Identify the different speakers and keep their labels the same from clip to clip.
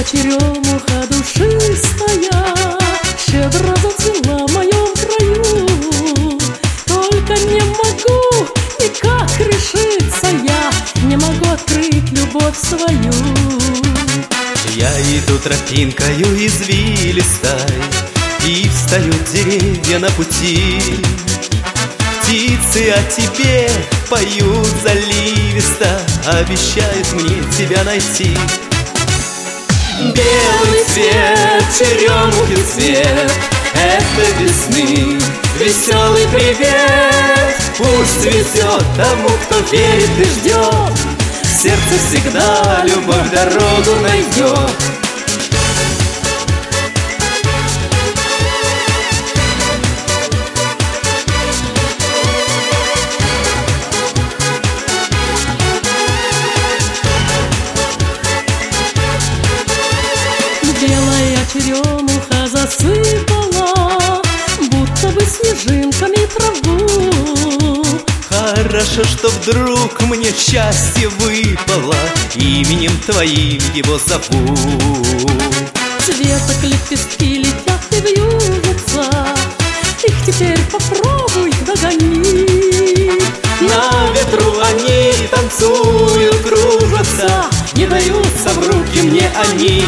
Speaker 1: черемуха душистая щедро зацвела в моем краю. Только не могу никак решиться я, не могу открыть любовь свою.
Speaker 2: Я иду тропинкою извилистой, и встают деревья на пути. Птицы о тебе поют заливисто, обещают мне тебя найти. Белый цвет, черемухи цвет, это весны веселый привет. Пусть везет тому, кто верит и ждет, в сердце всегда любовь дорогу найдет.
Speaker 1: Белая черемуха засыпала будто бы снежинками траву.
Speaker 2: Хорошо, что вдруг мне счастье выпало, именем твоим его зову.
Speaker 1: Цветок лепестки летят и вьются, их теперь попробуй догони.
Speaker 2: На ветру они танцуют, кружатся, не даются в руки мне они.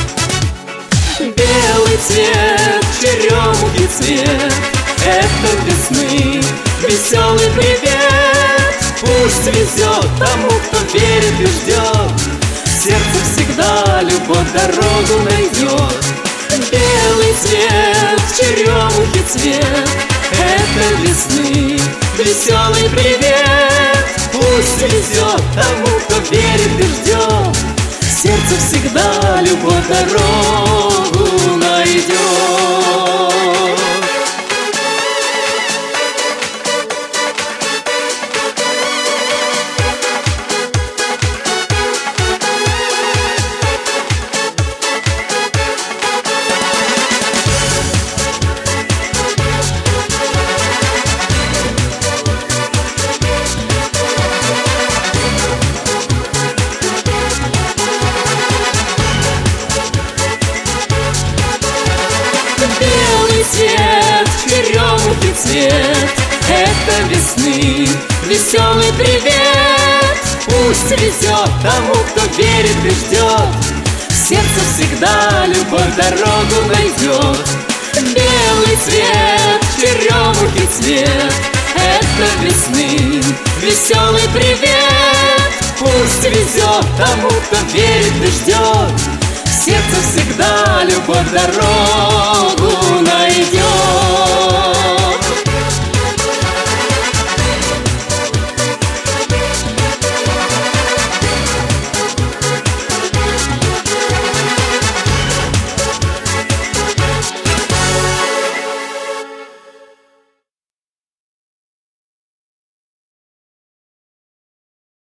Speaker 2: Белый цвет, черемухи цвет, это весны веселый привет. Пусть везет тому, кто верит и ждет, в сердце всегда любовь дорогу найдет. Белый цвет, черемухи цвет, это весны веселый привет. Пусть везет тому, кто верит и ждет, в сердце всегда любовь дорогу найдет.
Speaker 1: Белый цвет, черемухи цвет, это весны веселый привет. Пусть везет тому, кто верит и ждет, в сердце всегда любовь дорогу найдет. Белый цвет, черемухи цвет, это весны веселый привет. Пусть везет тому, кто верит и ждет, в сердце всегда любовь дорогу найдет.